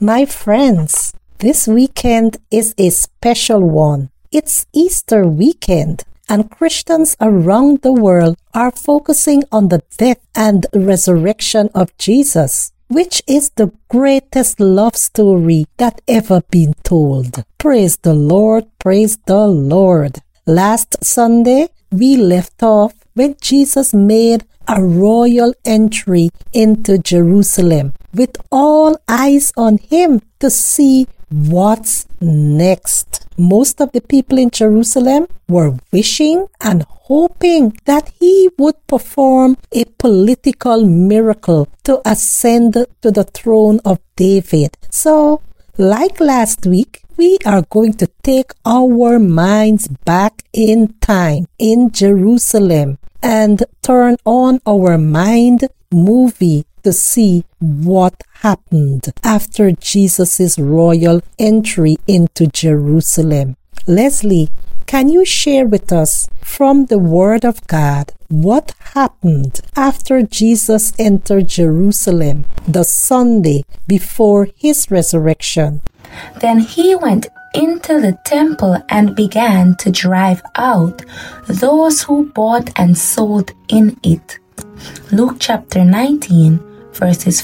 My friends, this weekend is a special one. It's Easter weekend, and Christians around the world are focusing on the death and resurrection of Jesus, which is the greatest love story that ever been told. Praise the Lord, praise the Lord. Last Sunday, we left off when Jesus made a royal entry into Jerusalem, with all eyes on him to see what's next. Most of the people in Jerusalem were wishing and hoping that he would perform a political miracle to ascend to the throne of David. So, like last week, we are going to take our minds back in time in Jerusalem and turn on our mind movie to see what happened after Jesus' royal entry into Jerusalem. Leslie, can you share with us from the Word of God what happened after Jesus entered Jerusalem the Sunday before his resurrection? Then he went into the temple and began to drive out those who bought and sold in it. Luke chapter 19, verses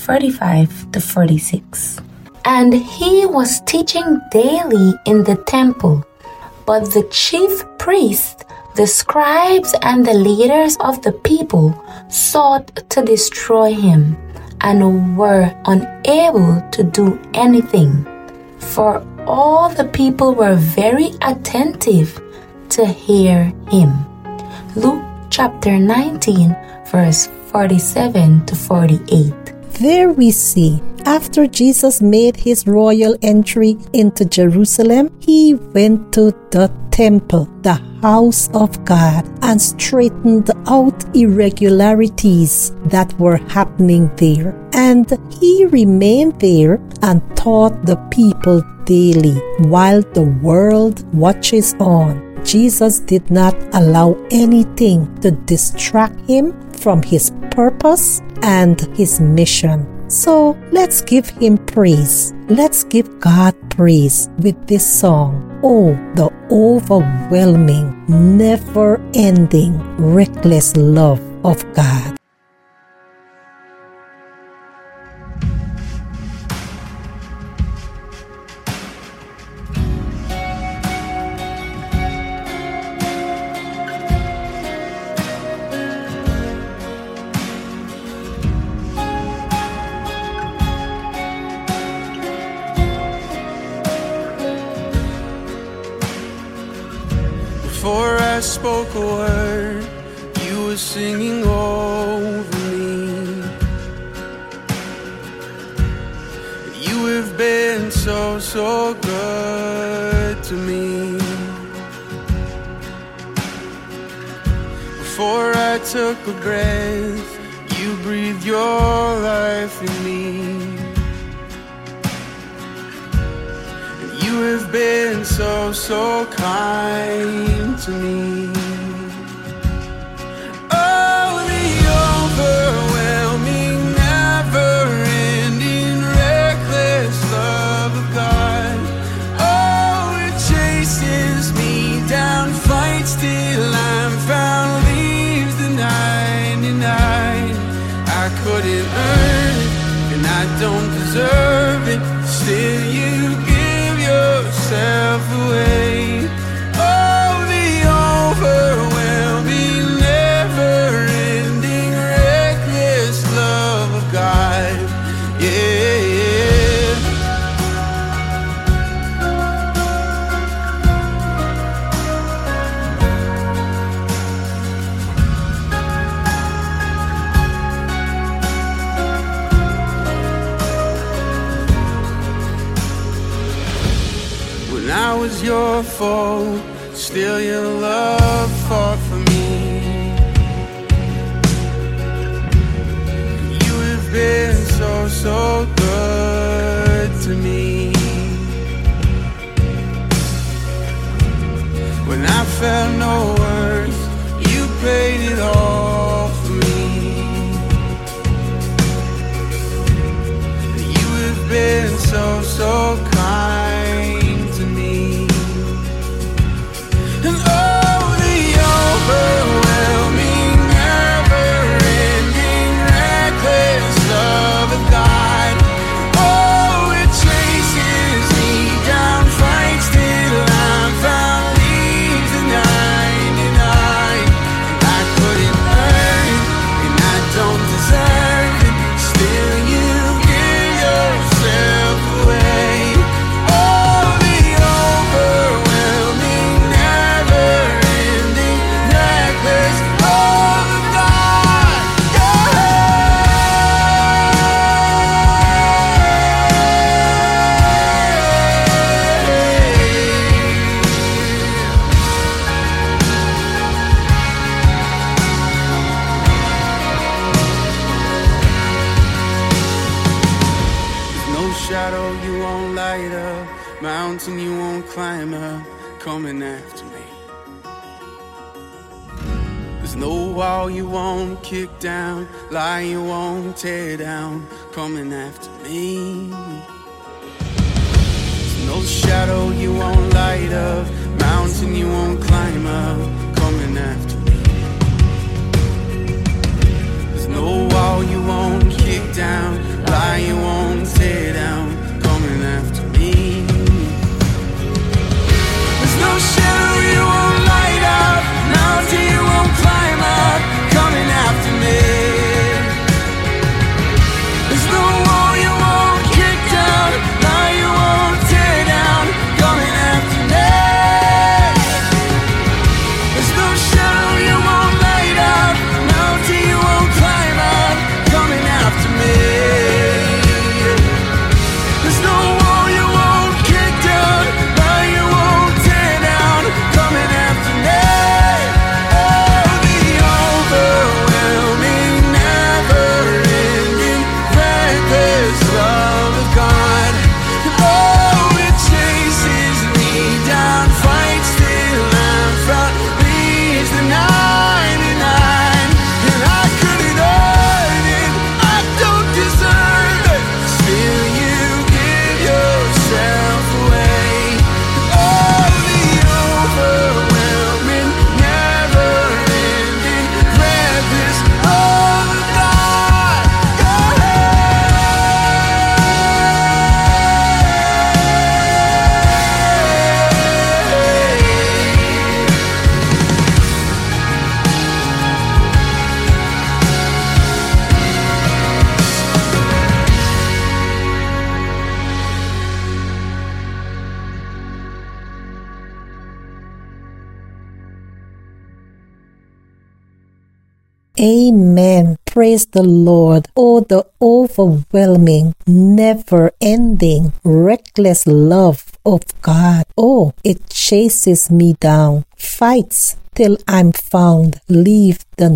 45 to 46. And he was teaching daily in the temple, but the chief priests, the scribes, and the leaders of the people sought to destroy him and were unable to do anything, for all the people were very attentive to hear him. Luke chapter 19, verse 47 to 48. There we see, after Jesus made his royal entry into Jerusalem, he went to the temple, the house of God, and straightened out irregularities that were happening there. And he remained there and taught the people daily while the world watches on. Jesus did not allow anything to distract him from his purpose and his mission. So let's give him praise. Let's give God praise with this song. Oh, the overwhelming, never-ending, reckless love of God. Before I spoke a word, you were singing over me. You have been so, so good to me. Before I took a breath, you breathed your life in me. You have been so, so kind to me. Oh, the overwhelming, never-ending, reckless love of God. Oh, it chases me down, fights till I'm found, leaves the 99. I couldn't earn it, and I don't deserve it. Still you give yourself away. Oh, the overwhelming, never-ending, reckless love of God. Yeah. When I was your foe, still your love fought for me. You have been so, so good to me. When I felt no worth, you paid it all for me. You have been so, so mountain you won't climb up, coming after me. There's no wall you won't kick down, lie you won't tear down, coming after me. There's no shadow you won't light up, mountain you won't climb up, coming after me. There's no wall you won't kick down, lie you won't tear down, coming after me. There's no shadow you won't light up, mountain you won't climb up, coming after me. There's no wall you won't kick down, lie you won't tear down, coming after me. There's no shadow you won't light up, mountain you won't climb up, coming after me. There's no wall you won't kick down, lie you won't tear down, coming after me. Oh, the overwhelming, never-ending, reckless love of God. Oh, it chases me down, fights till I'm found, leaves the 99, and I couldn't earn it, I don't deserve it, still you give yourself away. Oh, the overwhelming, never-ending, reckless love of God. Amen. Praise the Lord. Oh, the overwhelming, never-ending, reckless love of God. Oh, it chases me down, fights till I'm found, leave the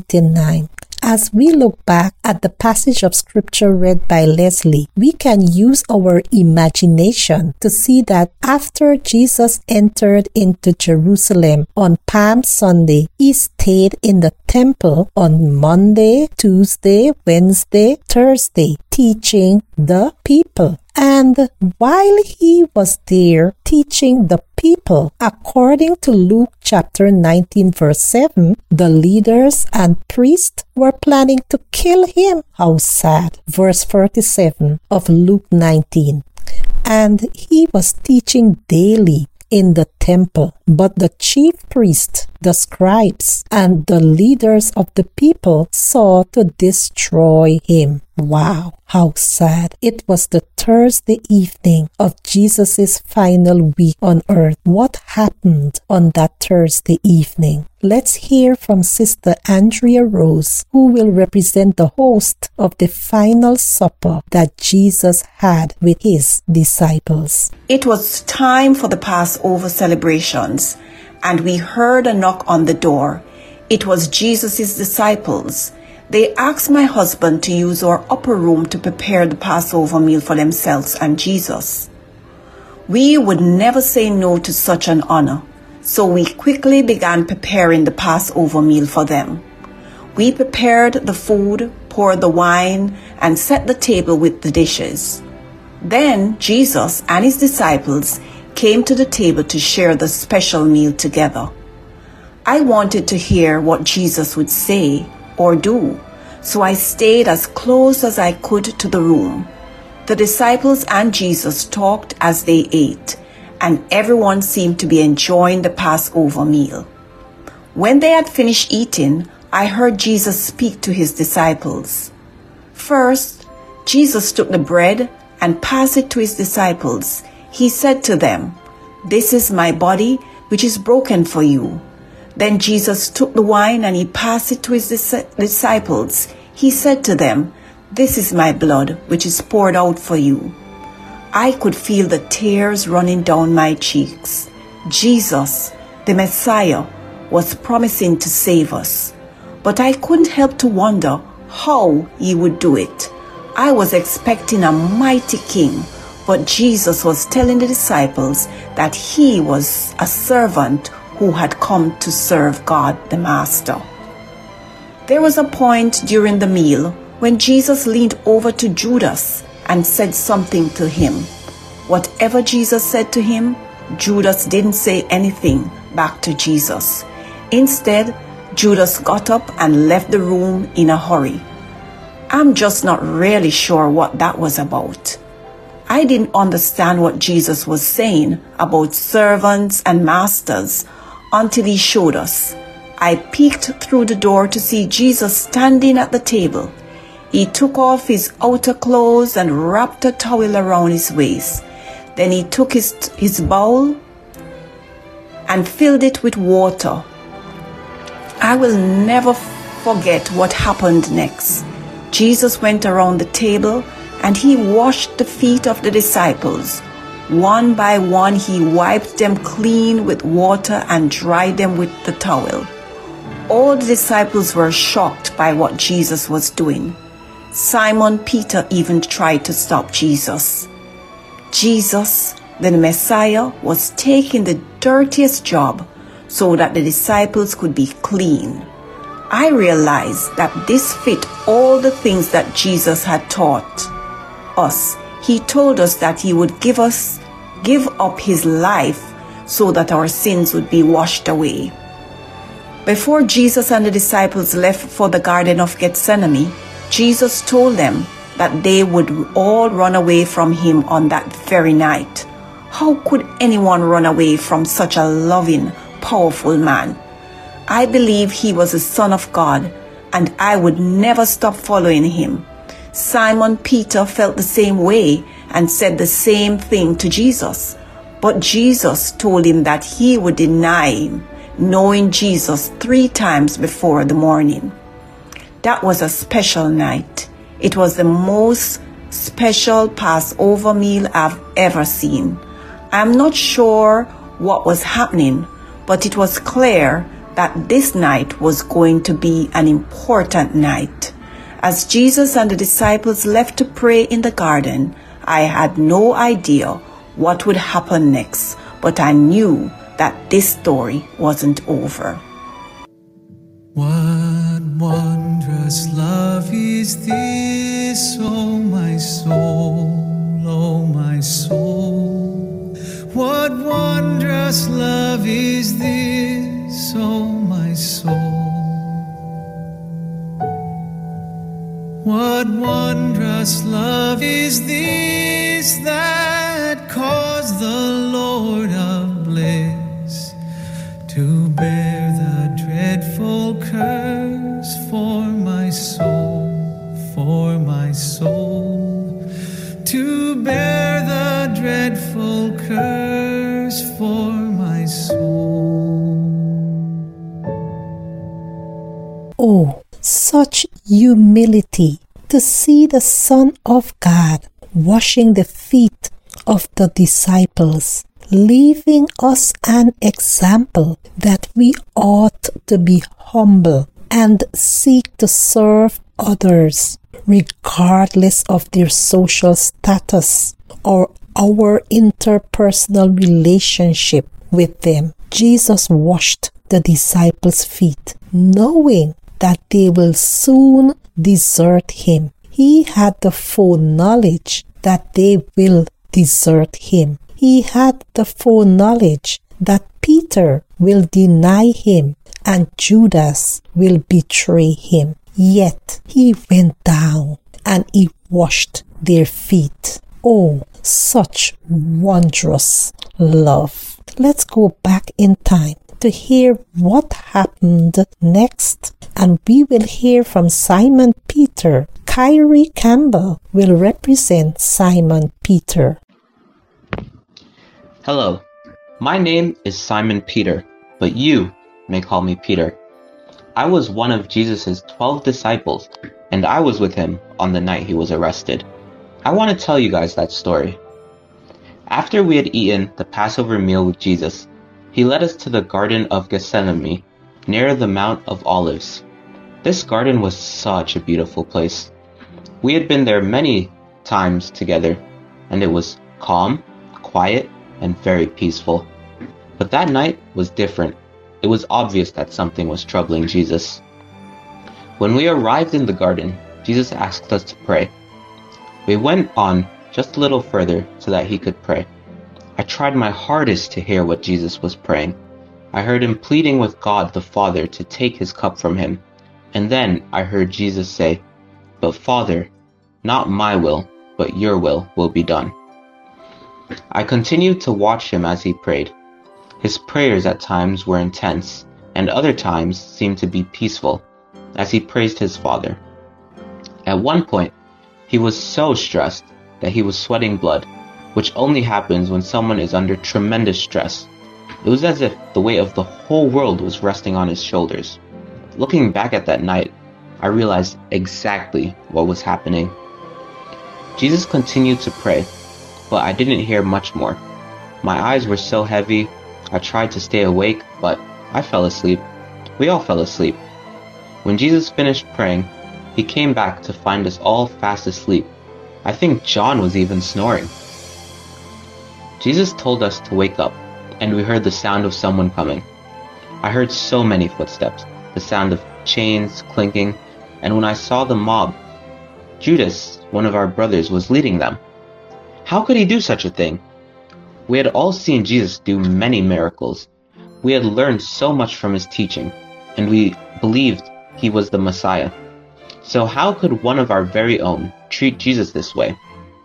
99. As we look back at the passage of scripture read by Leslie, we can use our imagination to see that after Jesus entered into Jerusalem on Palm Sunday, he stayed in the temple on Monday, Tuesday, Wednesday, Thursday, teaching the people. And while he was there teaching the people, according to Luke chapter 19 verse 7, the leaders and priests were planning to kill him. How sad. Verse 47 of Luke 19. And he was teaching daily in the temple, but the chief priests, the scribes, and the leaders of the people sought to destroy him. Wow, how sad. It was the Thursday evening of Jesus' final week on earth. What happened on that Thursday evening? Let's hear from Sister Andrea Rose, who will represent the host of the final supper that Jesus had with his disciples. It was time for the Passover celebrations, and we heard a knock on the door. It was Jesus' disciples. They asked my husband to use our upper room to prepare the Passover meal for themselves and Jesus. We would never say no to such an honor, so we quickly began preparing the Passover meal for them. We prepared the food, poured the wine, and set the table with the dishes. Then Jesus and his disciples came to the table to share the special meal together. I wanted to hear what Jesus would say or do, so I stayed as close as I could to the room. The disciples and Jesus talked as they ate, and everyone seemed to be enjoying the Passover meal. When they had finished eating, I heard Jesus speak to his disciples. First, Jesus took the bread and passed it to his disciples. He said to them, "This is my body, which is broken for you." Then Jesus took the wine and he passed it to his disciples. He said to them, "This is my blood, which is poured out for you." I could feel the tears running down my cheeks. Jesus, the Messiah, was promising to save us, but I couldn't help to wonder how he would do it. I was expecting a mighty king, But Jesus was telling the disciples that he was a servant who had come to serve God the Master. There was a point during the meal when Jesus leaned over to Judas and said something to him. Whatever Jesus said to him, Judas didn't say anything back to Jesus. Instead, Judas got up and left the room in a hurry. I'm just not really sure what that was about. I didn't understand what Jesus was saying about servants and masters until he showed us. I peeked through the door to see Jesus standing at the table. He took off his outer clothes and wrapped a towel around his waist. Then he took his bowl and filled it with water. I will never forget what happened next. Jesus went around the table and he washed the feet of the disciples. One by one, he wiped them clean with water and dried them with the towel. All the disciples were shocked by what Jesus was doing. Simon Peter even tried to stop Jesus. Jesus, the Messiah, was taking the dirtiest job so that the disciples could be clean. I realized that this fit all the things that Jesus had taught us. He told us that he would give up his life so that our sins would be washed away. Before Jesus and the disciples left for the Garden of Gethsemane, Jesus told them that they would all run away from him on that very night. How could anyone run away from such a loving, powerful man? I believe he was the Son of God, and I would never stop following him. Simon Peter felt the same way and said the same thing to Jesus. But Jesus told him that he would deny him, knowing Jesus 3 times before the morning. That was a special night. It was the most special Passover meal I've ever seen. I'm not sure what was happening, but it was clear that this night was going to be an important night. As Jesus and the disciples left to pray in the garden, I had no idea what would happen next, but I knew that this story wasn't over. What wondrous love is this, oh my soul, oh my soul. What wondrous love is this, oh my soul. What wondrous love is this that caused the Lord of bliss to bear the dreadful curse for my soul, to bear the dreadful curse for my soul. Oh, such humility to see the Son of God washing the feet of the disciples, leaving us an example that we ought to be humble and seek to serve others, regardless of their social status or our interpersonal relationship with them. Jesus washed the disciples' feet, knowing that they will soon desert him. He had the full knowledge that they will desert him. He had the full knowledge that Peter will deny him and Judas will betray him. Yet he went down and he washed their feet. Oh, such wondrous love. Let's go back in time to hear what happened next, and we will hear from Simon Peter. Kyrie Campbell will represent Simon Peter. Hello, my name is Simon Peter, but you may call me Peter. I was one of Jesus' 12 disciples, and I was with him on the night he was arrested. I want to tell you guys that story. After we had eaten the Passover meal with Jesus, he led us to the Garden of Gethsemane, near the Mount of Olives. This garden was such a beautiful place. We had been there many times together, and it was calm, quiet, and very peaceful. But that night was different. It was obvious that something was troubling Jesus. When we arrived in the garden, Jesus asked us to pray. We went on just a little further so that he could pray. I tried my hardest to hear what Jesus was praying. I heard him pleading with God the Father to take his cup from him. And then I heard Jesus say, "But Father, not my will, but your will be done." I continued to watch him as he prayed. His prayers at times were intense, and other times seemed to be peaceful, as he praised his Father. At one point, he was so stressed that he was sweating blood, which only happens when someone is under tremendous stress. It was as if the weight of the whole world was resting on his shoulders. Looking back at that night, I realized exactly what was happening. Jesus continued to pray, but I didn't hear much more. My eyes were so heavy, I tried to stay awake, but I fell asleep. We all fell asleep. When Jesus finished praying, he came back to find us all fast asleep. I think John was even snoring. Jesus told us to wake up, and we heard the sound of someone coming. I heard so many footsteps, the sound of chains clinking, and when I saw the mob, Judas, one of our brothers, was leading them. How could he do such a thing? We had all seen Jesus do many miracles. We had learned so much from his teaching, and we believed he was the Messiah. So how could one of our very own treat Jesus this way?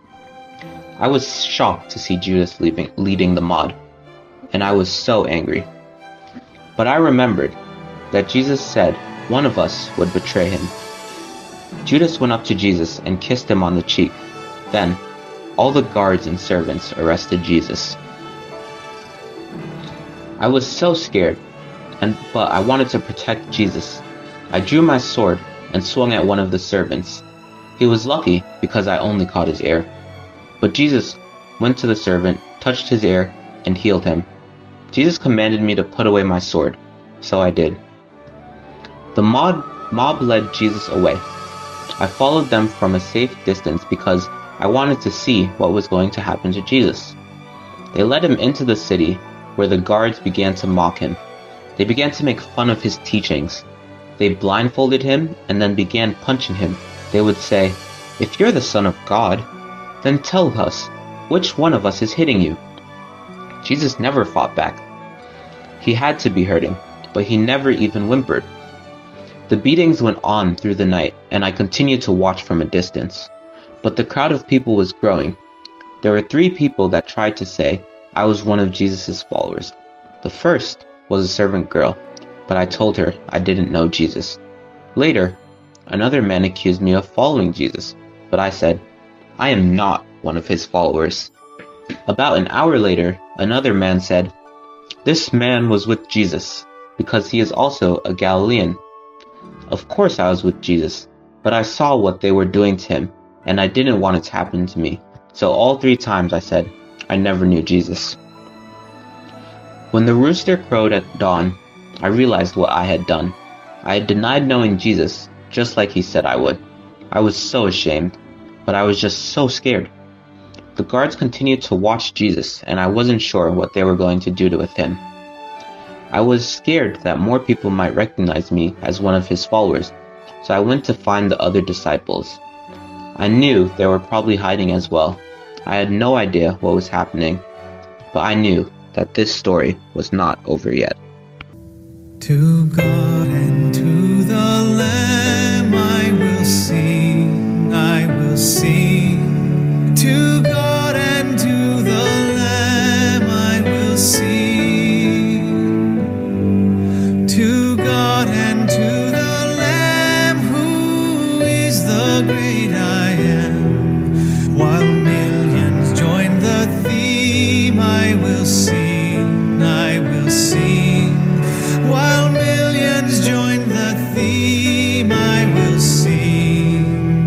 I was shocked to see Judas leading the mob, and I was so angry. But I remembered that Jesus said one of us would betray him. Judas went up to Jesus and kissed him on the cheek. Then, all the guards and servants arrested Jesus. I was so scared, but I wanted to protect Jesus. I drew my sword and swung at one of the servants. He was lucky because I only caught his ear. But Jesus went to the servant, touched his ear, and healed him. Jesus commanded me to put away my sword, so I did. The mob led Jesus away. I followed them from a safe distance because I wanted to see what was going to happen to Jesus. They led him into the city, where the guards began to mock him. They began to make fun of his teachings. They blindfolded him and then began punching him. They would say, "If you're the Son of God, then tell us, which one of us is hitting you?" Jesus never fought back. He had to be hurting, but he never even whimpered. The beatings went on through the night, and I continued to watch from a distance. But the crowd of people was growing. There were 3 people that tried to say I was one of Jesus' followers. The first was a servant girl, but I told her I didn't know Jesus. Later, another man accused me of following Jesus, but I said, I am not one of his followers. About an hour later, another man said, "This man was with Jesus, because he is also a Galilean." Of course I was with Jesus, but I saw what they were doing to him, and I didn't want it to happen to me. So all 3 times I said, I never knew Jesus. When the rooster crowed at dawn, I realized what I had done. I had denied knowing Jesus, just like he said I would. I was so ashamed, but I was just so scared. The guards continued to watch Jesus, and I wasn't sure what they were going to do with him. I was scared that more people might recognize me as one of his followers, so I went to find the other disciples. I knew they were probably hiding as well. I had no idea what was happening, but I knew that this story was not over yet. To God and to the Lamb I will sing, I will sing. To God and to the Lamb I will sing. To God and to the Lamb who is the great I am. While millions join the theme, I will sing, I will sing. While millions join the theme, I will sing.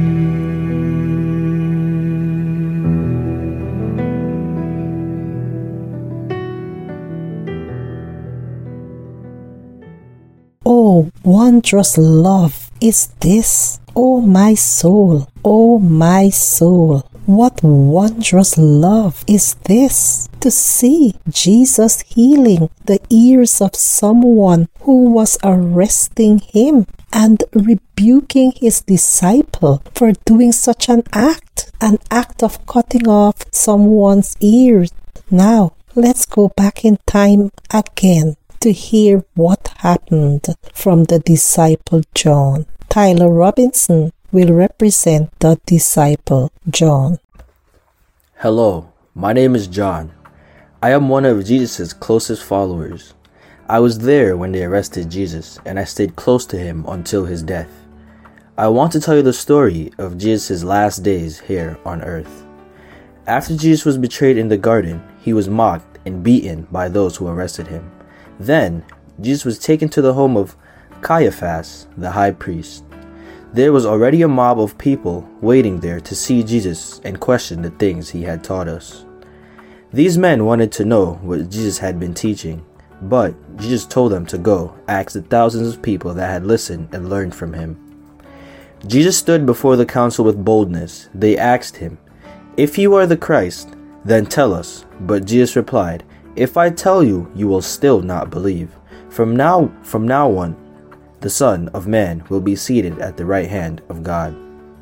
Oh, wondrous love is this, O my soul, O my soul. What wondrous love is this, to see Jesus healing the ears of someone who was arresting him and rebuking his disciple for doing such an act of cutting off someone's ears. Now, let's go back in time again to hear what happened from the disciple John. Tyler Robinson will represent the disciple John. Hello, my name is John. I am one of Jesus' closest followers. I was there when they arrested Jesus, and I stayed close to him until his death. I want to tell you the story of Jesus' last days here on earth. After Jesus was betrayed in the garden, he was mocked and beaten by those who arrested him. Then, Jesus was taken to the home of Caiaphas, the high priest. There was already a mob of people waiting there to see Jesus and question the things he had taught us. These men wanted to know what Jesus had been teaching, but Jesus told them to go ask the thousands of people that had listened and learned from him. Jesus stood before the council with boldness. They asked him, "If you are the Christ, then tell us." But Jesus replied, "If I tell you, you will still not believe. From now on, the Son of Man will be seated at the right hand of God."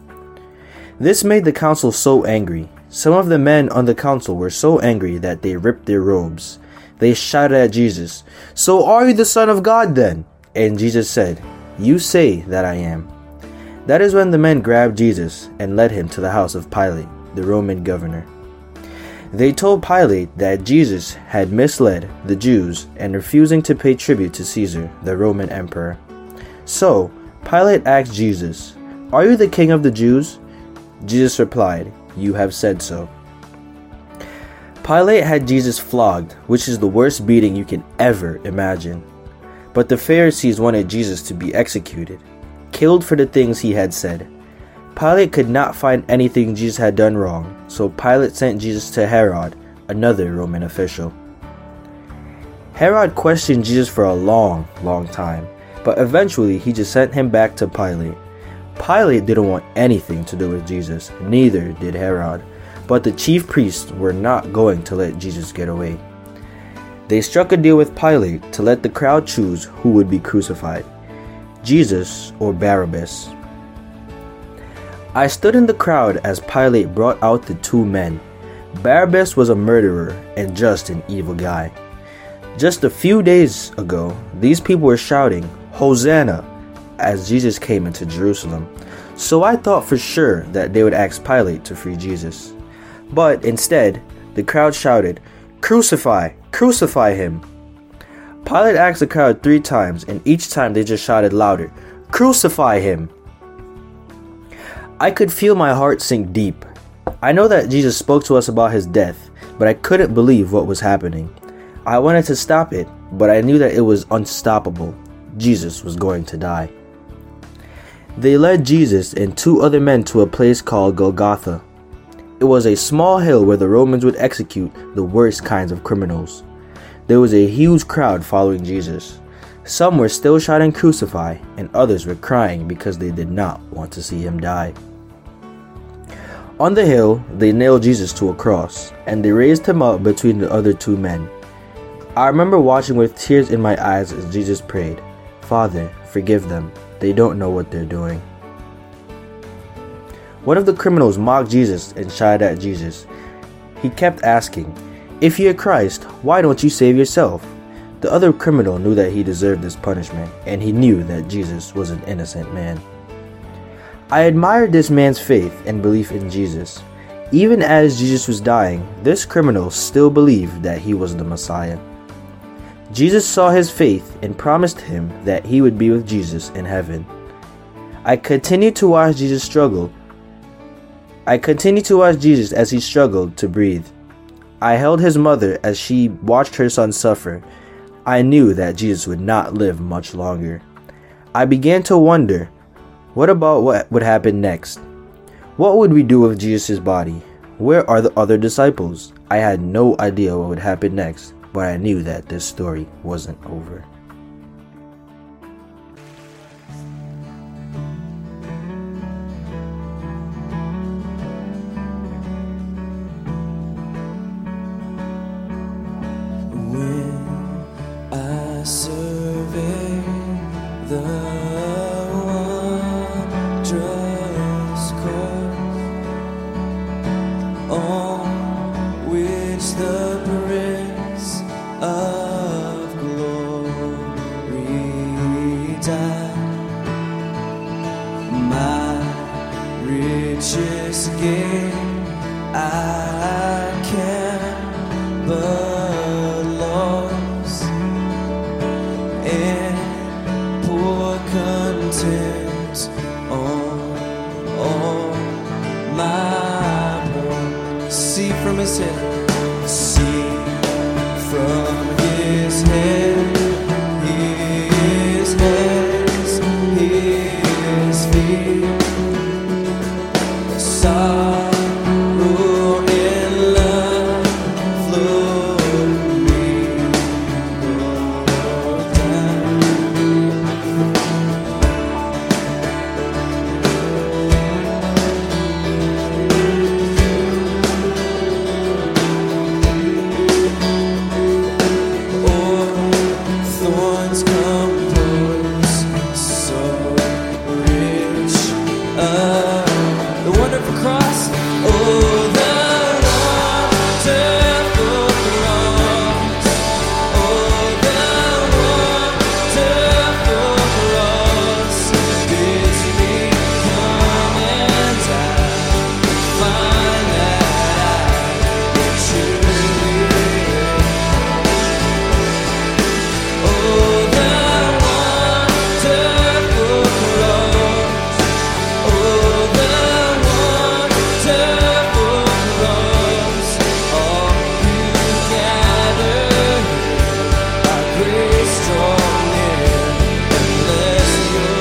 This made the council so angry. Some of the men on the council were so angry that they ripped their robes. They shouted at Jesus, "So are you the Son of God then?" And Jesus said, "You say that I am." That is when the men grabbed Jesus and led him to the house of Pilate, the Roman governor. They told Pilate that Jesus had misled the Jews and refusing to pay tribute to Caesar, the Roman emperor. So, Pilate asked Jesus, "Are you the king of the Jews?" Jesus replied, "You have said so." Pilate had Jesus flogged, which is the worst beating you can ever imagine. But the Pharisees wanted Jesus to be executed, killed for the things he had said. Pilate could not find anything Jesus had done wrong, so Pilate sent Jesus to Herod, another Roman official. Herod questioned Jesus for a long time, but eventually he just sent him back to Pilate. Pilate didn't want anything to do with Jesus, neither did Herod, but the chief priests were not going to let Jesus get away. They struck a deal with Pilate to let the crowd choose who would be crucified, Jesus or Barabbas. I stood in the crowd as Pilate brought out the two men. Barabbas was a murderer and just an evil guy. Just a few days ago, these people were shouting, "Hosanna," as Jesus came into Jerusalem. So I thought for sure that they would ask Pilate to free Jesus. But instead, the crowd shouted, "Crucify! Crucify him!" Pilate asked the crowd 3 times, and each time they just shouted louder, "Crucify him!" I could feel my heart sink deep. I know that Jesus spoke to us about his death, but I couldn't believe what was happening. I wanted to stop it, but I knew that it was unstoppable. Jesus was going to die. They led Jesus and 2 other men to a place called Golgotha. It was a small hill where the Romans would execute the worst kinds of criminals. There was a huge crowd following Jesus. Some were still shouting "Crucify," and others were crying because they did not want to see him die. On the hill, they nailed Jesus to a cross, and they raised him up between the other 2 men. I remember watching with tears in my eyes as Jesus prayed, "Father, forgive them. They don't know what they're doing." One of the criminals mocked Jesus and shouted at Jesus. He kept asking, "If you're Christ, why don't you save yourself?" The other criminal knew that he deserved this punishment, and he knew that Jesus was an innocent man. I admired this man's faith and belief in Jesus. Even as Jesus was dying, this criminal still believed that he was the Messiah. Jesus saw his faith and promised him that he would be with Jesus in heaven. I continued to watch Jesus as he struggled to breathe. I held his mother as she watched her son suffer. I knew that Jesus would not live much longer. I began to wonder, what about what would happen next? What would we do with Jesus' body? Where are the other disciples? I had no idea what would happen next, but I knew that this story wasn't over. just cause on which the Prince of Glory died. My richest gain I can but lose in poor content on my bones. See from his head, see from his head, his hands, his feet. Sorrow and love flowed me down. Or thorns compose so rich. The wonderful cross, oh, the wonderful cross, oh, the wonderful cross, bids me come and I find that I truly oh, the wonderful cross, oh, the wonderful cross, all you gather by grace draw near and bless your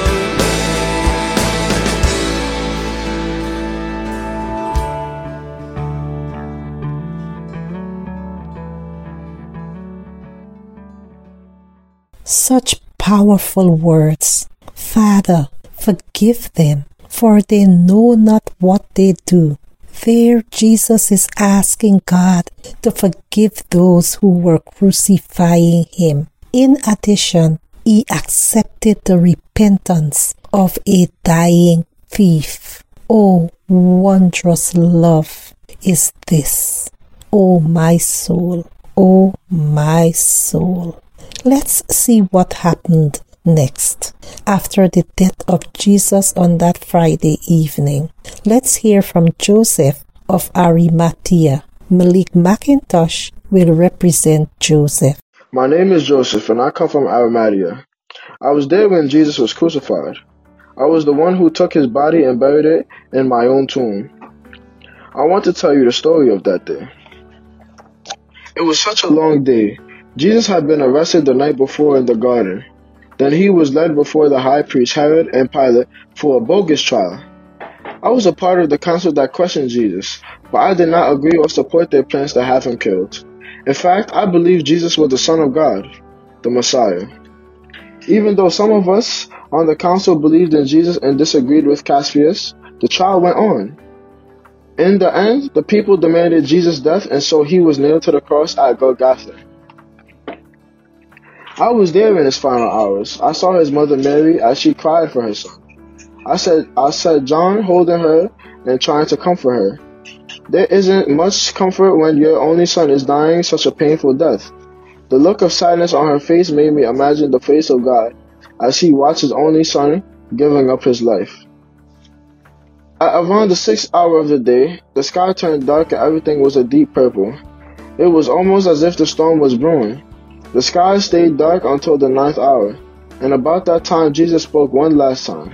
Such powerful words. Father, forgive them, for they know not what they do. There, Jesus is asking God to forgive those who were crucifying him. In addition, he accepted the repentance of a dying thief. Oh, wondrous love is this. Oh, my soul. Oh, my soul. Let's see what happened next. After the death of Jesus on that Friday evening, let's hear from Joseph of Arimathea. Malik McIntosh will represent Joseph. My name is Joseph, and I come from Arimathea. I was there when Jesus was crucified. I was the one who took his body and buried it in my own tomb. I want to tell you the story of that day. It was such a long day. Jesus had been arrested the night before in the garden. Then he was led before the high priest Herod and Pilate for a bogus trial. I was a part of the council that questioned Jesus, but I did not agree or support their plans to have him killed. In fact, I believed Jesus was the Son of God, the Messiah. Even though some of us on the council believed in Jesus and disagreed with Cassius, the trial went on. In the end, the people demanded Jesus' death, and so he was nailed to the cross at Golgotha. I was there in his final hours. I saw his mother Mary as she cried for her son. I said John holding her and trying to comfort her. There isn't much comfort when your only son is dying such a painful death. The look of sadness on her face made me imagine the face of God as he watched his only son giving up his life. At around the 6th hour of the day, the sky turned dark and everything was a deep purple. It was almost as if the storm was brewing. The sky stayed dark until the 9th hour, and about that time Jesus spoke one last time.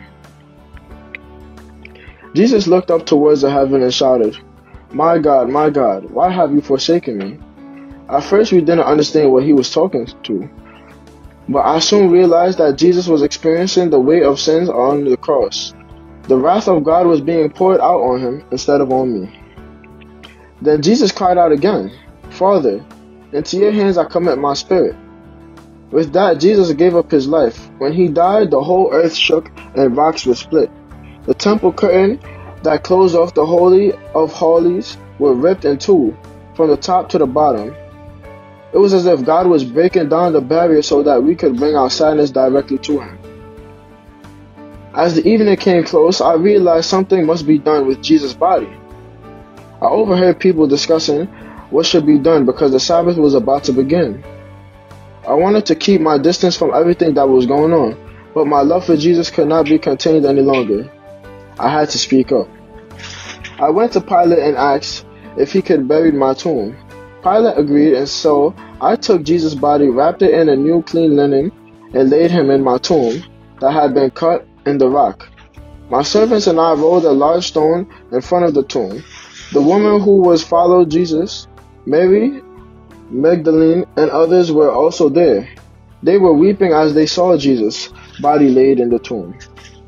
Jesus looked up towards the heaven and shouted, my God, why have you forsaken me?" At first we didn't understand what he was talking to, but I soon realized that Jesus was experiencing the weight of sins on the cross. The wrath of God was being poured out on him instead of on me. Then Jesus cried out again, "Father, into your hands I commit my spirit." With that, Jesus gave up his life. When he died, the whole earth shook and rocks were split. The temple curtain that closed off the Holy of Holies were ripped in two, from the top to the bottom. It was as if God was breaking down the barrier so that we could bring our sadness directly to him. As the evening came close, I realized something must be done with Jesus' body. I overheard people discussing what should be done because the Sabbath was about to begin. I wanted to keep my distance from everything that was going on, but my love for Jesus could not be contained any longer. I had to speak up. I went to Pilate and asked if he could bury my tomb. Pilate agreed, and so I took Jesus' body, wrapped it in a new clean linen, and laid him in my tomb that had been cut in the rock. My servants and I rolled a large stone in front of the tomb. The woman who was followed Jesus, Mary Magdalene, and others were also there. They were weeping as they saw Jesus' body laid in the tomb.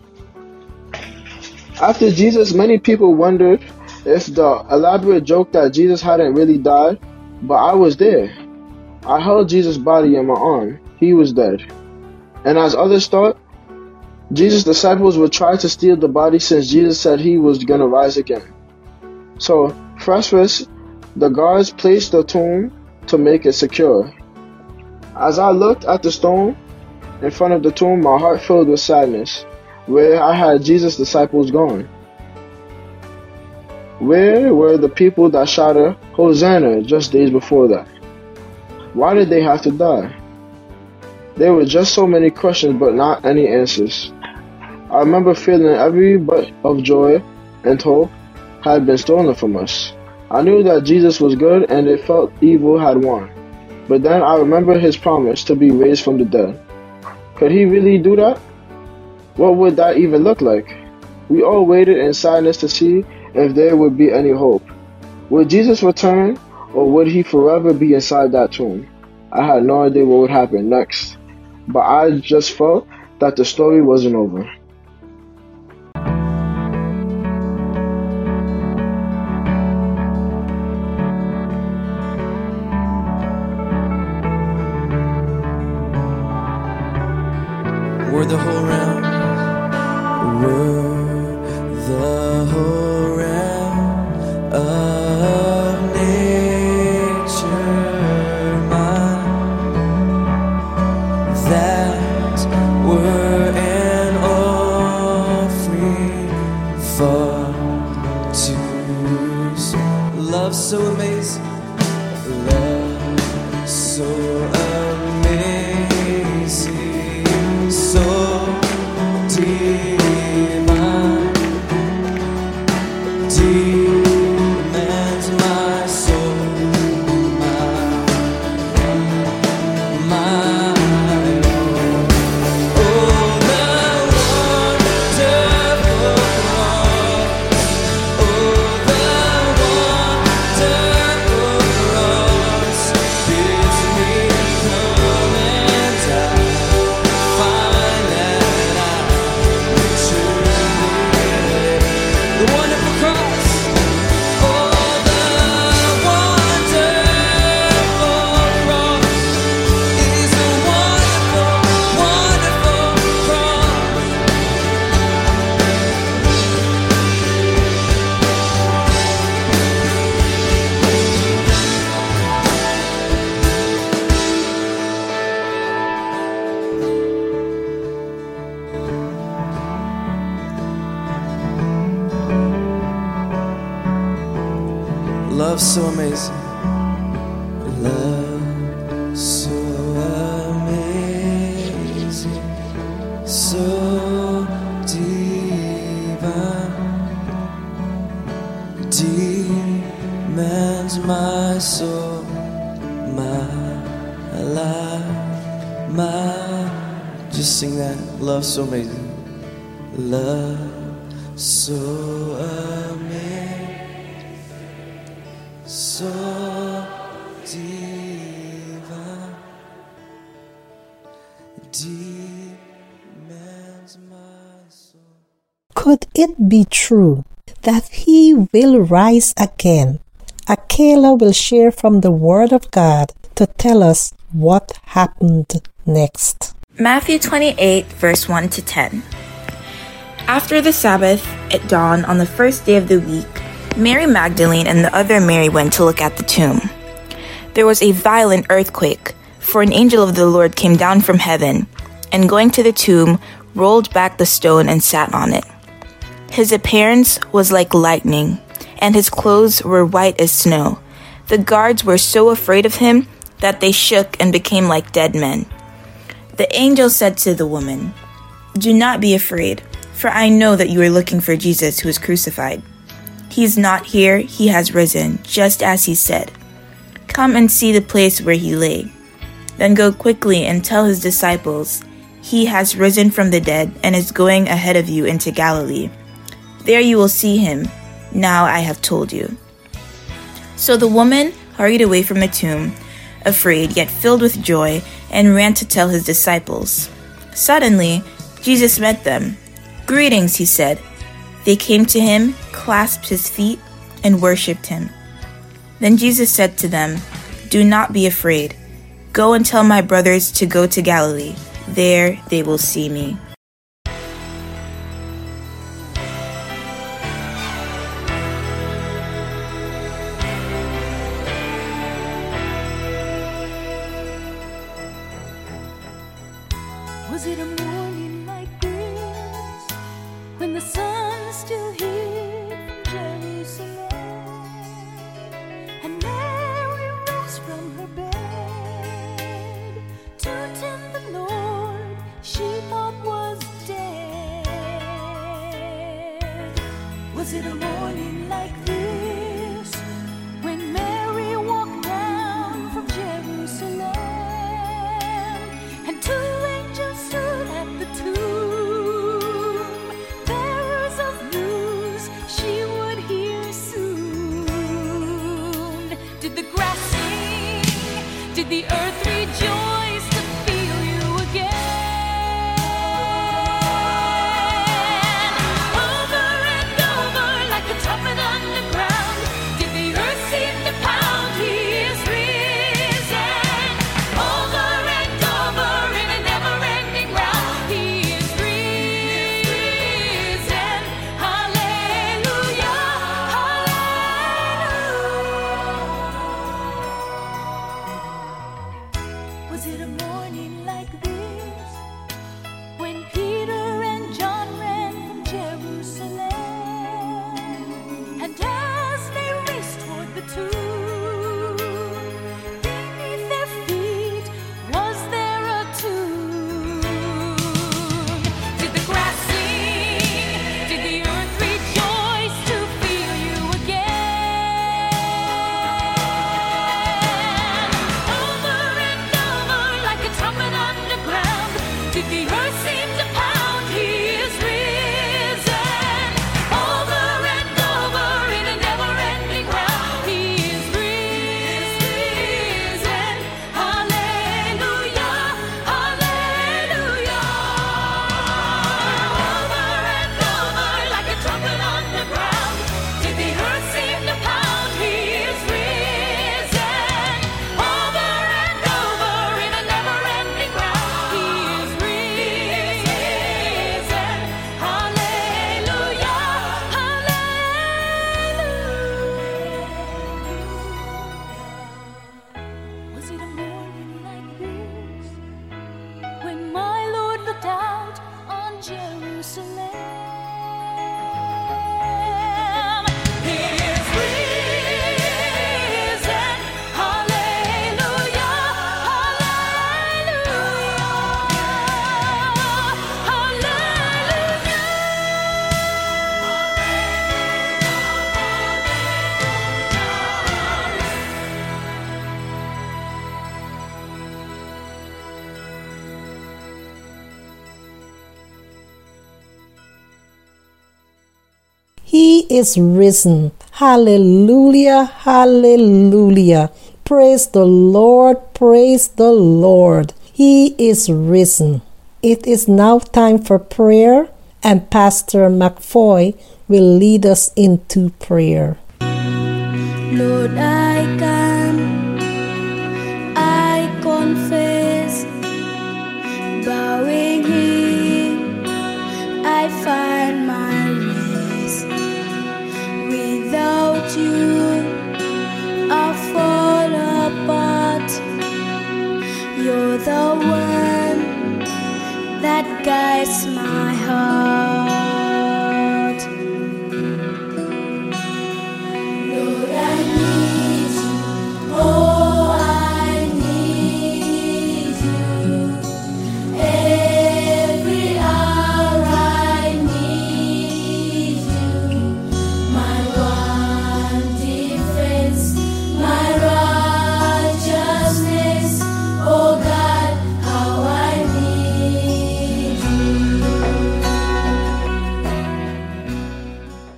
After Jesus, many people wondered if the elaborate joke that Jesus hadn't really died, but I was there. I held Jesus' body in my arm. He was dead. And as others thought, Jesus' disciples would try to steal the body since Jesus said he was going to rise again. So, first, the guards placed the tomb to make it secure. As I looked at the stone in front of the tomb, my heart filled with sadness. Where I had Jesus' disciples gone? Where were the people that shouted Hosanna just days before that? Why did they have to die? There were just so many questions but not any answers. I remember feeling every bit of joy and hope had been stolen from us. I knew that Jesus was good and it felt evil had won. But then I remembered his promise to be raised from the dead. Could he really do that? What would that even look like? We all waited in sadness to see if there would be any hope. Would Jesus return, or would he forever be inside that tomb? I had no idea what would happen next, but I just felt that the story wasn't over. Were the whole realm, of nature mine, that were an offering for to love so amazing, love so amazing, so divine, demands my soul, my own. Oh, the wonderful cross, oh, the wonderful cross, bids me come and die, find that I truly live. The wonderful cross, oh, the wonderful cross is a wonderful, wonderful cross. Love so amazing, love so amazing, so divine, demands my soul, my life, my. Just sing that. Love so amazing, love so amazing, so divine, demands my soul. Could it be true that he will rise again? Akela will share from the Word of God to tell us what happened next. Matthew 28, verse 1 to 10. After the Sabbath, at dawn on the first day of the week, Mary Magdalene and the other Mary went to look at the tomb. There was a violent earthquake, for an angel of the Lord came down from heaven, and going to the tomb, rolled back the stone and sat on it. His appearance was like lightning, and his clothes were white as snow. The guards were so afraid of him that they shook and became like dead men. The angel said to the woman, "Do not be afraid, for I know that you are looking for Jesus who was crucified. He is not here, he has risen, just as he said. Come and see the place where he lay. Then go quickly and tell his disciples, he has risen from the dead and is going ahead of you into Galilee. There you will see him. Now I have told you." So the woman hurried away from the tomb, afraid yet filled with joy, and ran to tell his disciples. Suddenly, Jesus met them. "Greetings," he said. They came to him, clasped his feet, and worshipped him. Then Jesus said to them, "Do not be afraid. Go and tell my brothers to go to Galilee. There they will see me." Was it a morning like this, when the sun still hid from Jerusalem, and Mary rose from her bed to tend the Lord she thought was dead? Was it a morning like this, when Mary walked down from Jerusalem, and two angels stood at the tomb, bearers of news she would hear soon? Did the grass sing? Did the earth rejoice to feel you again? Over and over like a trumpet underground, did the earth seem to pound? He is risen. Over and over in a never-ending round, he is risen. Hallelujah, hallelujah. Was it a morning like this, when Peter and John ran from Jerusalem, and as they raced toward the tomb, beneath their feet was there a tune? Did the grass sing? Did the earth rejoice to feel you again? Over and over like a trumpet underground, did the earth seem to pound? He is risen. Over and over in a never-ending round, he is risen. Hallelujah, hallelujah. Over and over like a trumpet underground, did the earth seem to pound? He is risen. Over and over in a never-ending round, he is risen. Hallelujah, hallelujah. Was it a morning like this, when my Lord looked out on Jerusalem? He is risen. Hallelujah, hallelujah, He is risen. Hallelujah, hallelujah. Praise the Lord, praise the Lord. He is risen. It is now time for prayer, and Pastor McFoy will lead us into prayer. Lord, I come, I confess, bowing here, I find my rest. Without you, I fall apart. You're the one that guides my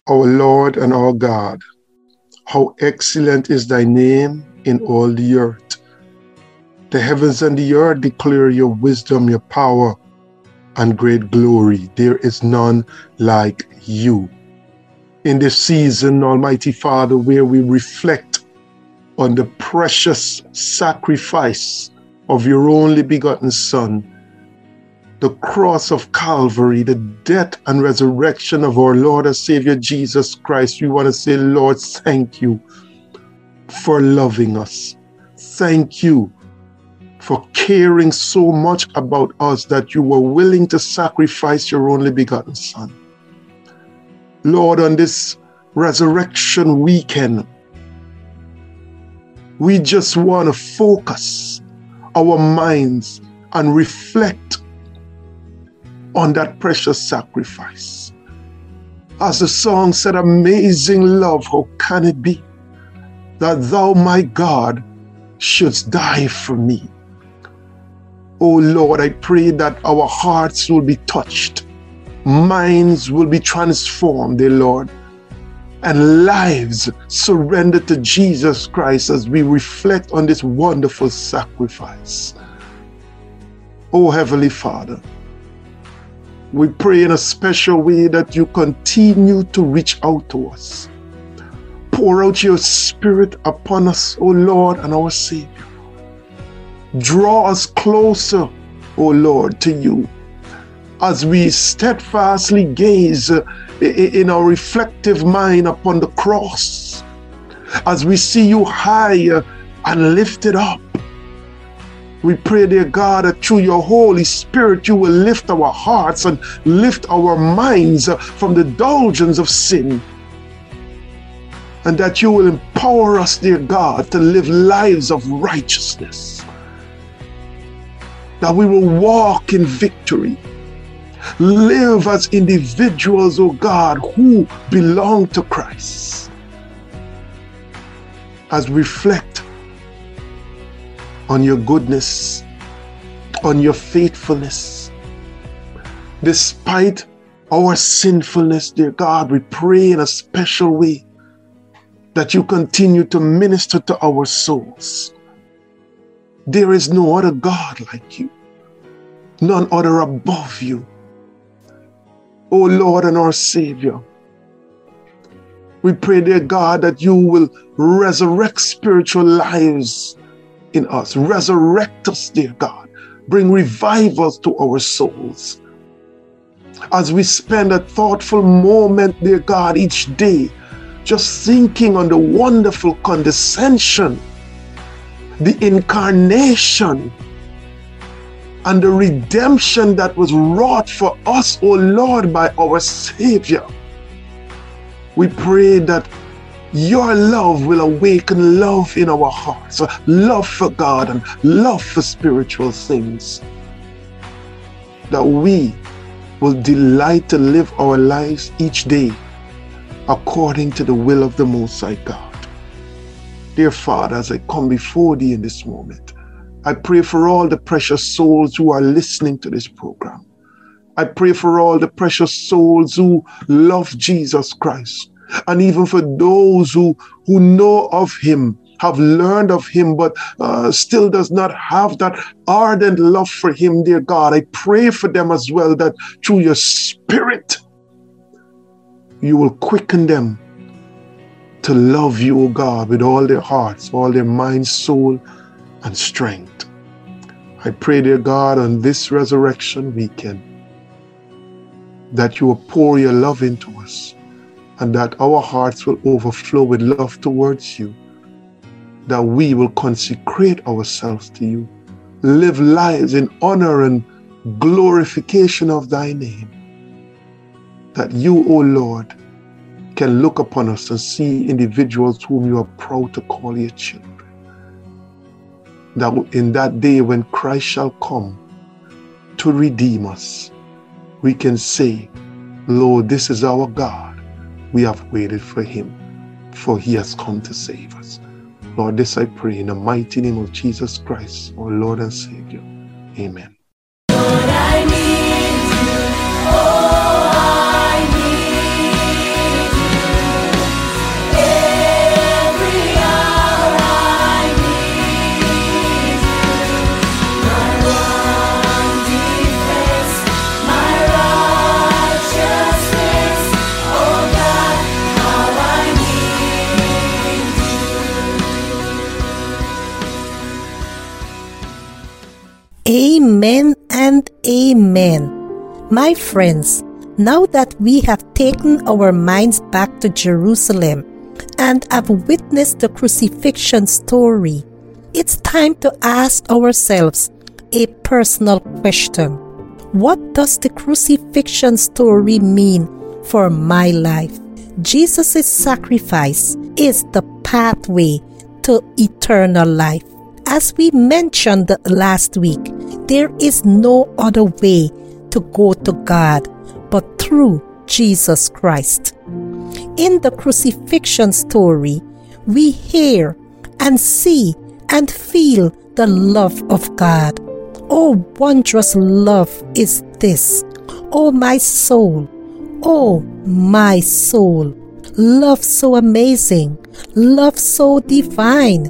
our Lord and our God, how excellent is thy name in all the earth. The heavens and the earth declare your wisdom, your power, and great glory. There is none like you. In this season, Almighty Father, where we reflect on the precious sacrifice of your only begotten Son, the cross of Calvary, the death and resurrection of our Lord and Savior Jesus Christ, we want to say, Lord, thank you for loving us. Thank you for caring so much about us that you were willing to sacrifice your only begotten Son. Lord, on this resurrection weekend, we just want to focus our minds and reflect on that precious sacrifice. As the song said, amazing love, how can it be that thou, my God, shouldst die for me? Oh Lord, I pray that our hearts will be touched, minds will be transformed, dear Lord, and lives surrendered to Jesus Christ as we reflect on this wonderful sacrifice. Oh Heavenly Father, we pray in a special way that you continue to reach out to us. Pour out your Spirit upon us, O Lord and our Savior. Draw us closer, O Lord, to you as we steadfastly gaze in our reflective mind upon the cross, as we see you high and lifted up. We pray, dear God, that through your Holy Spirit, you will lift our hearts and lift our minds from the indulgence of sin. And that you will empower us, dear God, to live lives of righteousness. That we will walk in victory. Live as individuals, oh God, who belong to Christ. As we reflect on your goodness, on your faithfulness. Despite our sinfulness, dear God, we pray in a special way that you continue to minister to our souls. There is no other God like you, none other above you. O Lord and our Savior, we pray, dear God, that you will resurrect spiritual lives in us. Resurrect us, dear God. Bring revivals to our souls. As we spend a thoughtful moment, dear God, each day, just thinking on the wonderful condescension, the incarnation, and the redemption that was wrought for us, O Lord, by our Savior. We pray that your love will awaken love in our hearts, love for God and love for spiritual things. That we will delight to live our lives each day according to the will of the Most High God. Dear Father, as I come before thee in this moment, I pray for all the precious souls who are listening to this program. I pray for all the precious souls who love Jesus Christ. And even for those who know of him, have learned of him, but still does not have that ardent love for him, dear God. I pray for them as well, that through your Spirit, you will quicken them to love you, O God, with all their hearts, all their mind, soul, and strength. I pray, dear God, on this resurrection weekend, that you will pour your love into us, and that our hearts will overflow with love towards you, that we will consecrate ourselves to you, live lives in honor and glorification of thy name, that you, O Lord, can look upon us and see individuals whom you are proud to call your children. That in that day when Christ shall come to redeem us, we can say, Lord, this is our God. We have waited for him, for he has come to save us. Lord, this I pray in the mighty name of Jesus Christ, our Lord and Savior. Amen. Lord, I need you. Oh, I need you. Amen and amen. My friends, now that we have taken our minds back to Jerusalem and have witnessed the crucifixion story, it's time to ask ourselves a personal question. What does the crucifixion story mean for my life? Jesus' sacrifice is the pathway to eternal life. As we mentioned last week, there is no other way to go to God but through Jesus Christ. In the crucifixion story, we hear and see and feel the love of God. Oh, wondrous love is this. Oh, my soul. Oh, my soul. Love so amazing, love so divine,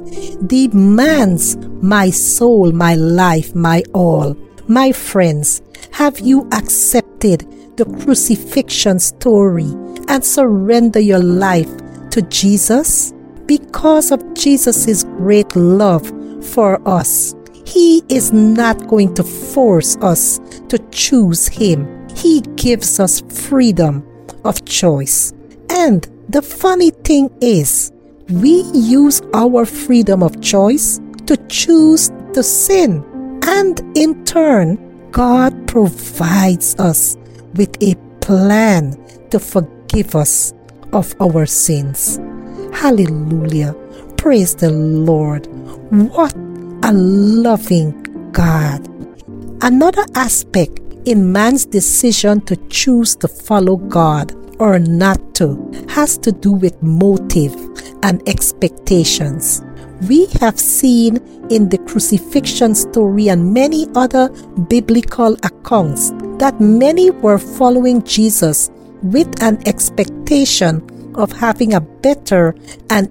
demands my soul, my life, my all. My friends, have you accepted the crucifixion story and surrender your life to Jesus? Because of Jesus' great love for us, He is not going to force us to choose Him. He gives us freedom of choice. And the funny thing is, we use our freedom of choice to choose to sin. And in turn, God provides us with a plan to forgive us of our sins. Hallelujah. Praise the Lord. What a loving God. Another aspect in man's decision to choose to follow God or not to has to do with motive and expectations. We have seen in the crucifixion story and many other biblical accounts that many were following Jesus with an expectation of having a better and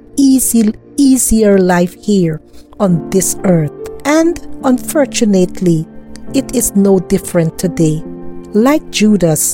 easier life here on this earth. And unfortunately, it is no different today. Like Judas,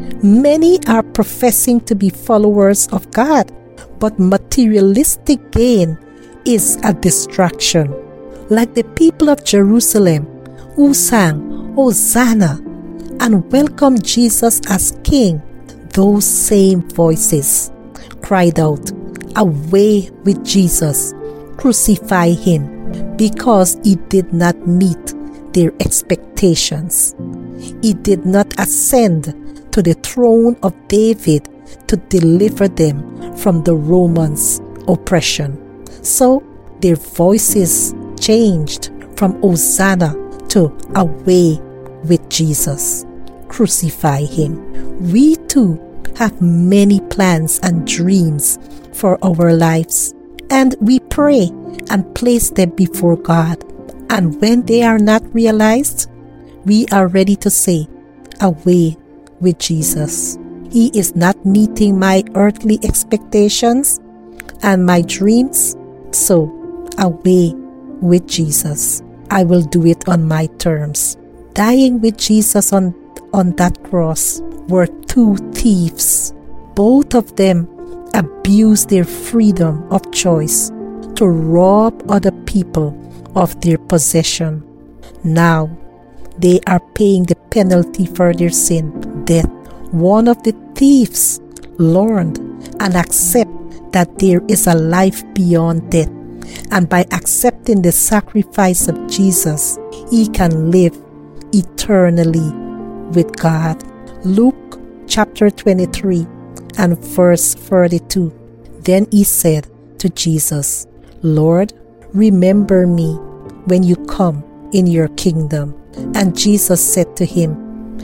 many are professing to be followers of God, but materialistic gain is a distraction. Like the people of Jerusalem who sang Hosanna and welcomed Jesus as King, those same voices cried out, "Away with Jesus, crucify him," because he did not meet their expectations. He did not ascend to the throne of David to deliver them from the Romans' oppression. So their voices changed from Hosanna to "Away with Jesus, crucify him." We too have many plans and dreams for our lives, and we pray and place them before God. And when they are not realized, we are ready to say, "Away with Jesus. He is not meeting my earthly expectations and my dreams, so away with Jesus. I will do it on my terms." Dying with Jesus on that cross were two thieves. Both of them abused their freedom of choice to rob other people of their possession. Now they are paying the penalty for their sin, death. One of the thieves learned and accepted that there is a life beyond death, and by accepting the sacrifice of Jesus, he can live eternally with God. Luke chapter 23 and verse 42. Then he said to Jesus, "Lord, remember me when you come in your kingdom." And Jesus said to him,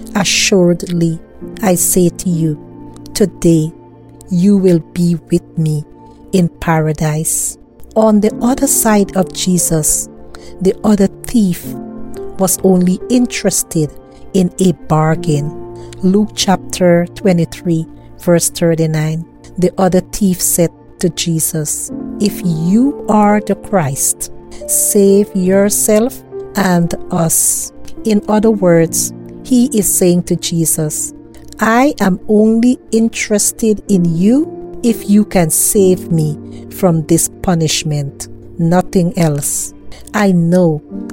"Assuredly, I say to you, today you will be with me in paradise." On the other side of Jesus, the other thief was only interested in a bargain. Luke chapter 23 verse 39. The other thief said to Jesus, "If you are the Christ, save yourself and us." In other words, he is saying to Jesus, "I am only interested in you if you can save me from this punishment, nothing else. I know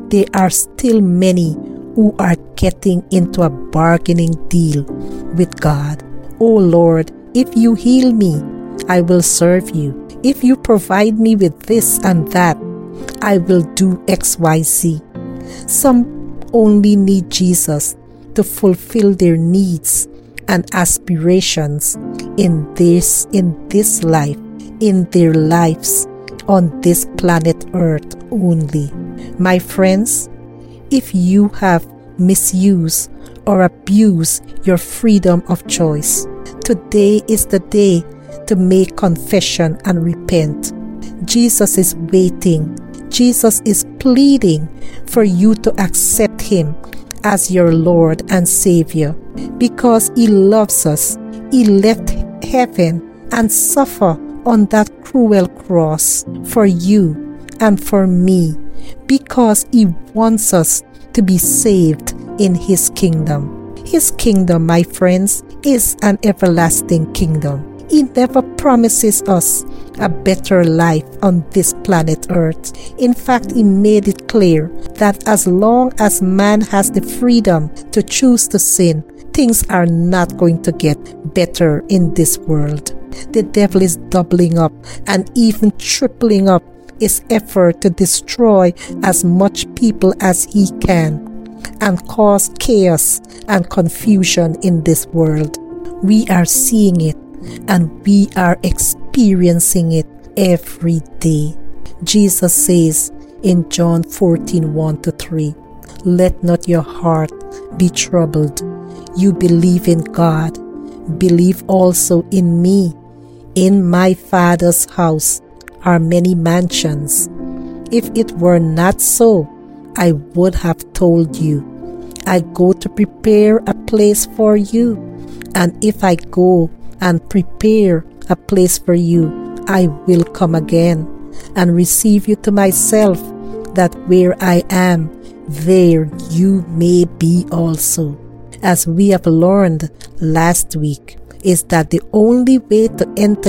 there are still many who are getting into a bargaining deal with God. Oh Lord, if you heal me, I will serve you. If you provide me with this and that, I will do XYZ. Some only need Jesus to fulfill their needs and aspirations in this life, in their lives on this planet Earth only. My friends, if you have misused or abused your freedom of choice, today is the day to make confession and repent. Jesus is waiting. Jesus is pleading for you to accept Him as your Lord and Savior because He loves us. He left heaven and suffered on that cruel cross for you and for me because He wants us to be saved in His kingdom. His kingdom, my friends, is an everlasting kingdom. He never promises us a better life on this planet Earth. In fact, He made it clear that as long as man has the freedom to choose to sin, things are not going to get better in this world. The devil is doubling up and even tripling up his effort to destroy as much people as he can and cause chaos and confusion in this world. We are seeing it and we are experiencing it every day. Jesus says in John 14:1-3, "Let not your heart be troubled. You believe in God, believe also in me. In my Father's house are many mansions. If it were not so, I would have told you. I go to prepare a place for you. And if I go and prepare a place for you, I will come again and receive you to myself, that where I am, there you may be also." As we have learned last week, is that the only way to enter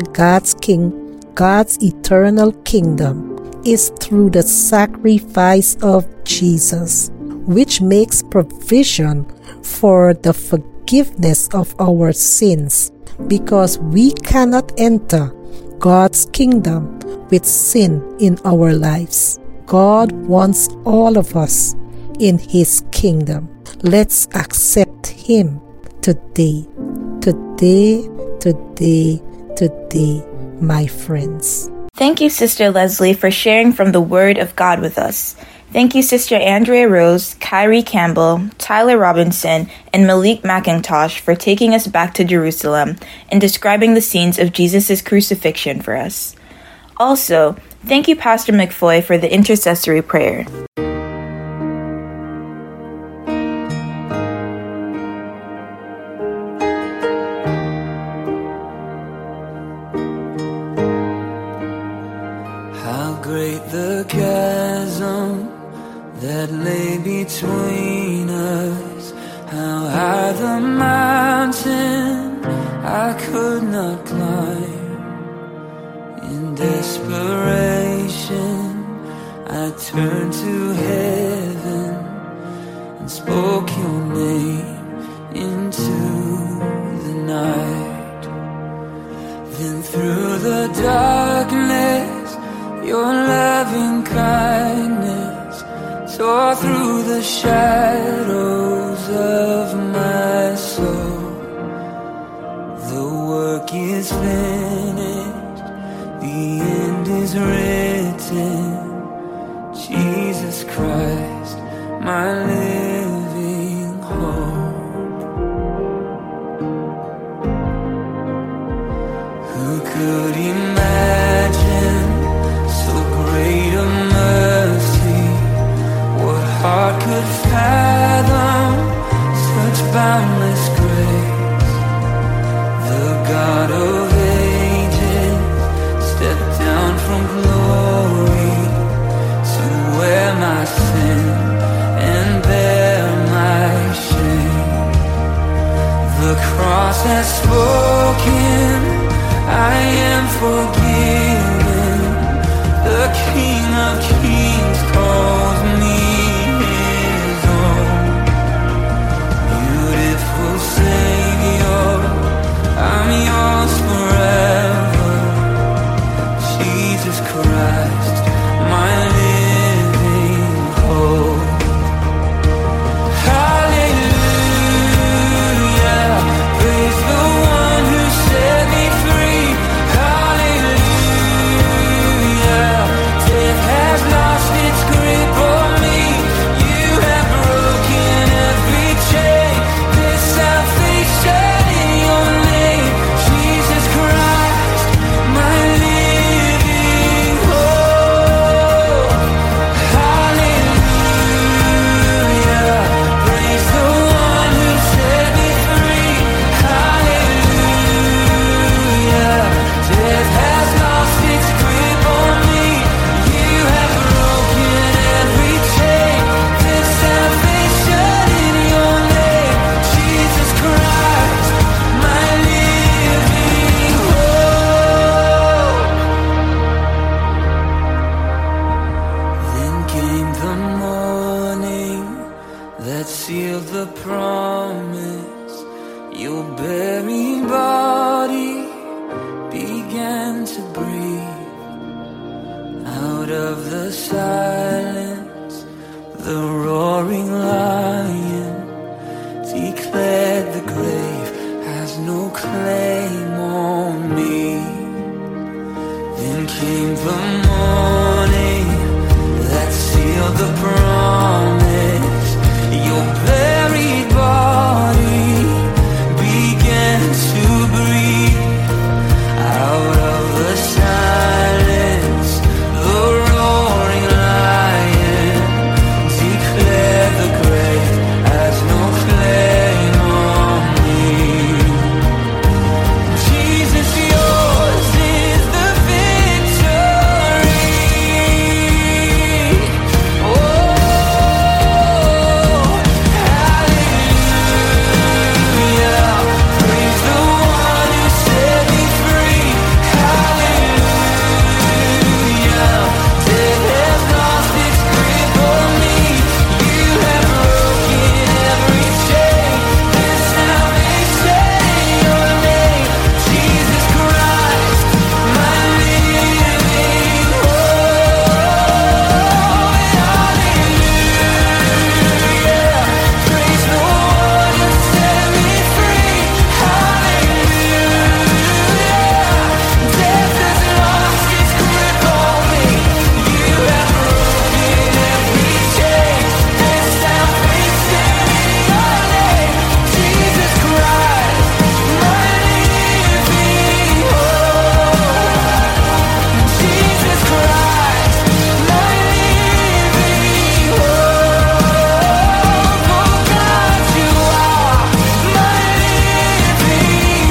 God's eternal kingdom is through the sacrifice of Jesus, which makes provision for the forgiveness of our sins, because we cannot enter God's kingdom with sin in our lives. God wants all of us in His kingdom. Let's accept Him today. Today, today, today, my friends. Thank you, Sister Leslie, for sharing from the Word of God with us. Thank you, Sister Andrea Rose, Kyrie Campbell, Tyler Robinson, and Malik McIntosh for taking us back to Jerusalem and describing the scenes of Jesus' crucifixion for us. Also, thank you, Pastor McFoy, for the intercessory prayer. That lay between us, how high the mountain I could not climb. In desperation, I turned to heaven and spoke your name into the night. Then through the darkness, your loving kindness tore through the shadows of my soul. The work is finished, the end is written. Jesus Christ, my living hope. Who could imagine so great a mercy? What heart could fathom such boundless grace? The God of ages stepped down from glory to wear my sin and bear my shame. The cross has spoken, I am forgiven. The King of Kings calls me to breathe. Out of the silence, the roaring lion declared the grave has no claim on me. Then came the morning that sealed the promise. Your buried body began to breathe. Out of the silence, the roaring lion declared the grave has no claim on me. Jesus, yours is the victory. Oh, hallelujah. Praise the one who set me free. Hallelujah. Death has lost its grip on me. You have broken every chain. There's salvation in your name. Jesus Christ, my living hope. Hallelujah. Praise the one who set me free. Hallelujah. Death has lost its grip on me. You have broken every chain. There's salvation in your name. Jesus Christ, my living hope. Jesus Christ, my living hope. Oh God, you are my living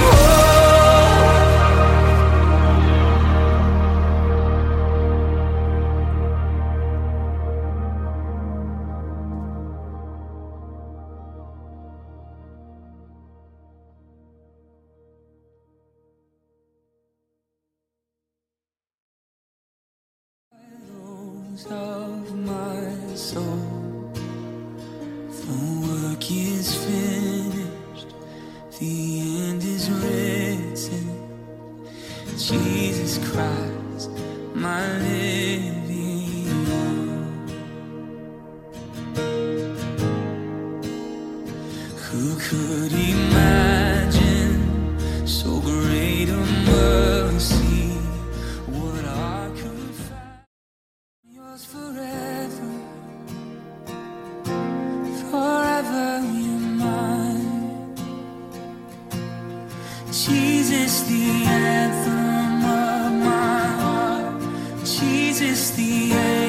of my soul. The work is finished, the end is written. Jesus Christ, my living hope. Who could imagine so great a mercy? What I could find. Yours forever, forever you're mine. Jesus, the anthem of my heart. Jesus, the anthem.